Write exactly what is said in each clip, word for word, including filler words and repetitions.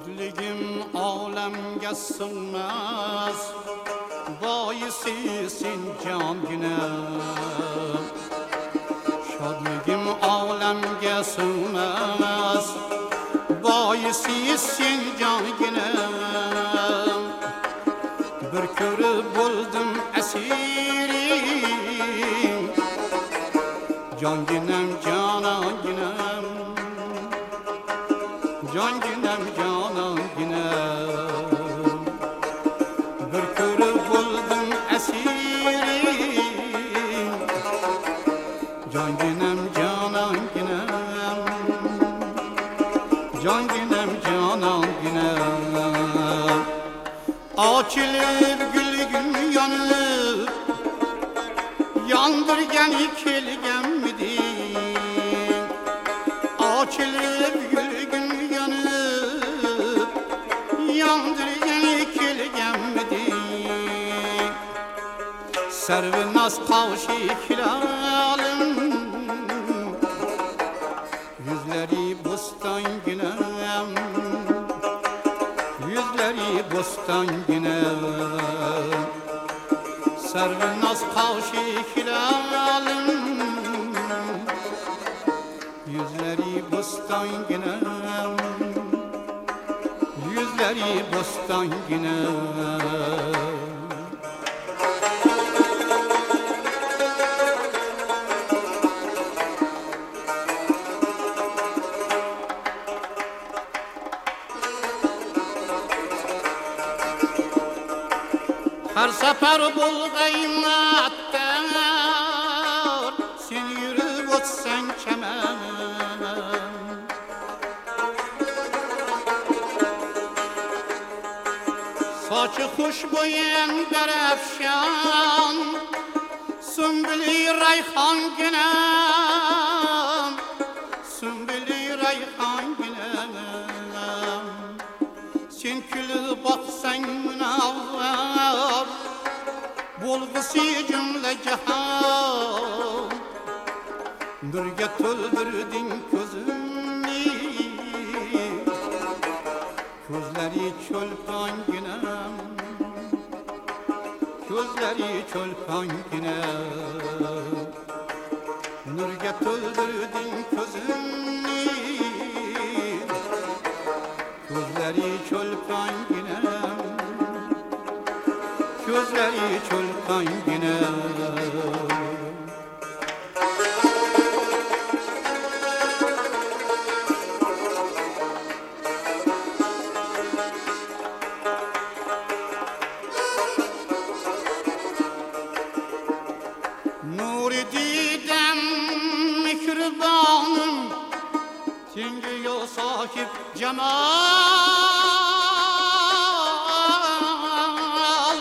Shodligim olamga sig'mas, boisi sen jonginam. Shodligim olamga sig'mas, boisi sen jonginam. Bir ko'rib bo'ldim asiring, jonginam jononginam. Jonginam jononginam. Bir ko'rib bo'ldim asiring, jonginam jononginam. Jonginam jononginam. Ochilib gulgin yonib, yondirgani kelganmiding? Ochilib gulgin yonib, yondirgani kelganmiding? Sarvinoz qoshik hilolim, yuzlari bo'stonginam. Yüzleri bostanginam. Sarvinoz qoshik hilolim, yüzleri bostanginam. Yüzleri bostanginam. Her sefer bulgaymatlar, sen yürüp ötsen kemen. Saçı huşboyen berefşan, sümbülü rayhan ginem, sümbülü rayhan ginem. Sen külüp baksan münavvar, bulgusu cümle cihan. Nurga to'ldirding ko'zimni, ko'zlari cho'lponginam, ko'zlari cho'lponginam. Nurga to'ldirding ko'zimni, ko'zlari cho'lponginam, ko'zlari cho'lponginam. Nuri didem mihribanım, tengi yo sahip cemal.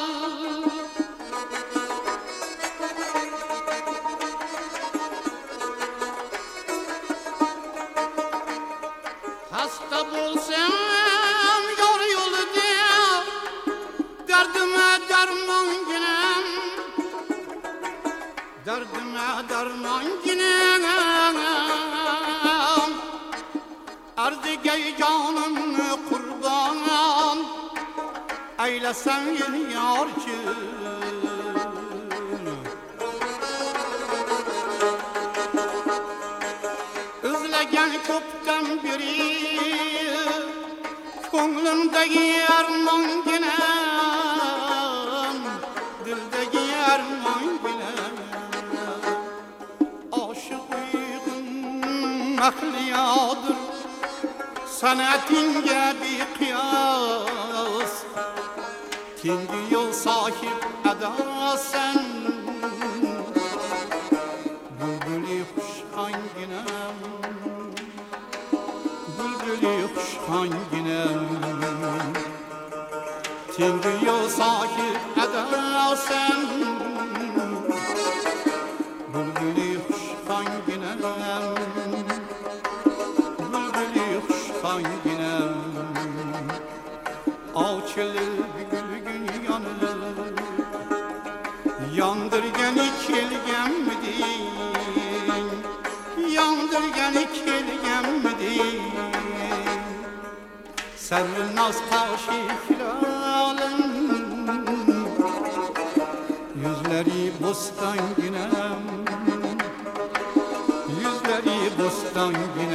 Hasta bulsam yol yolda, derdime derman ginem, derdime derman ginem. Ardıgey canımı kurban, eylesen yar ki. Üzlegen köpten biri, ko'nglimdagi armon ginem, dildagi armon ginem. Aşık uyg'un mahliyadır, san'atinga beqiyos. Tengi yo'l sohib adosan, bulbuli xushhonginam, bulbuli xushhonginam. Tengi yo'l sohib adosan, bulbuli xushhonginam, bulbuli xushhonginam. Ochilib gulgin yonib, yondirgani kelganmiding? Yondirgani kelganmiding? Servinaz taşı hilalım, yüzleri bostan günem, yüzleri bostan günem.